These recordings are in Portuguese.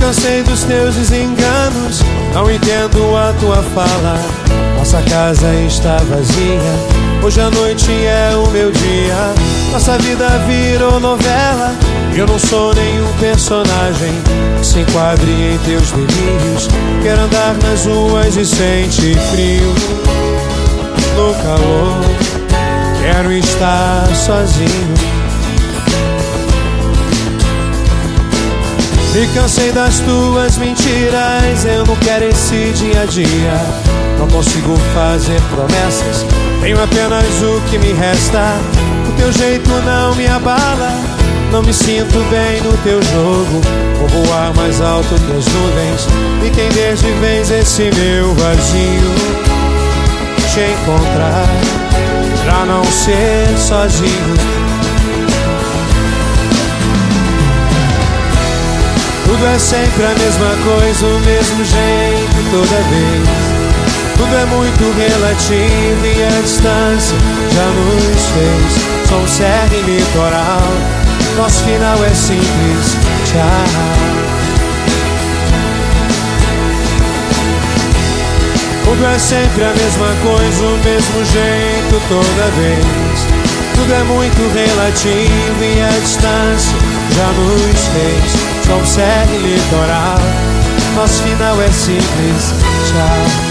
cansei dos teus desenganos, não entendo a tua fala. Nossa casa está vazia, hoje a noite é o meu dia. Nossa vida virou novela, eu não sou nenhum personagem que se enquadre em teus delírios. Quero andar nas ruas e sentir frio no calor, quero estar sozinho. Me cansei das tuas mentiras, eu não quero esse dia a dia. Não consigo fazer promessas, tenho apenas o que me resta. O teu jeito não me abala, não me sinto bem no teu jogo. Vou voar mais alto que as nuvens, entender de vez esse meu vazio. Te encontrar, pra não ser sozinho. Tudo é sempre a mesma coisa, o mesmo jeito toda vez. Tudo é muito relativo e a distância já nos fez. Somos serra e litoral, nosso final é simples, tchau. Tudo é sempre a mesma coisa, o mesmo jeito toda vez. Tudo é muito relativo e a distância já nos fez. Somos serra e litoral, nosso final é simples, tchau.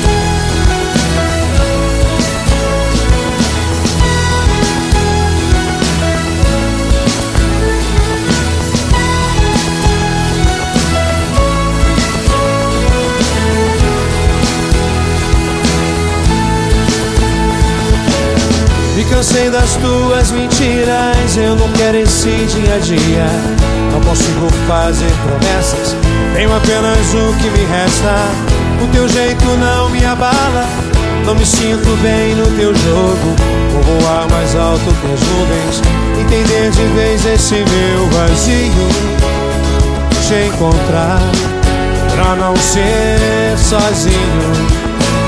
Me cansei das tuas mentiras, eu não quero esse dia a dia. Não consigo fazer promessas, tenho apenas o que me resta. O teu jeito não me abala, não me sinto bem no teu jogo. Vou voar mais alto que as nuvens, entender de vez esse meu vazio. Te encontrar, pra não ser sozinho.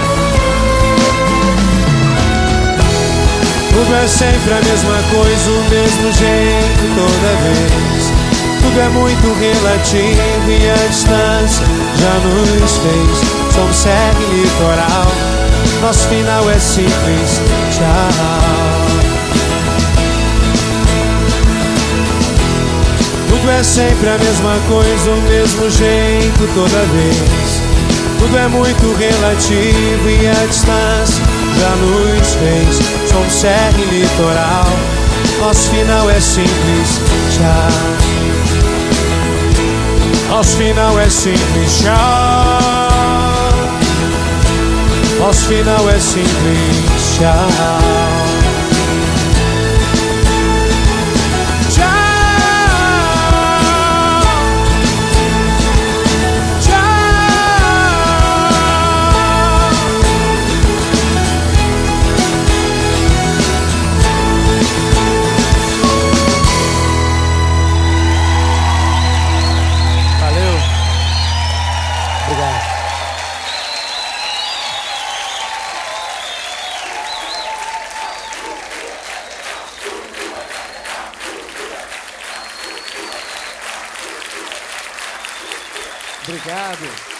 Tudo é sempre a mesma coisa, o mesmo jeito toda vez. Tudo é muito relativo e a distância já nos fez. Somos serra e litoral, nosso final é simples, tchau. Tudo é sempre a mesma coisa, o mesmo jeito toda vez. Tudo é muito relativo e a distância já nos fez. Somos serra e litoral, nosso final é simples, tchau. Nosso final é simples, tchau. Nosso final é simples, tchau. Obrigado.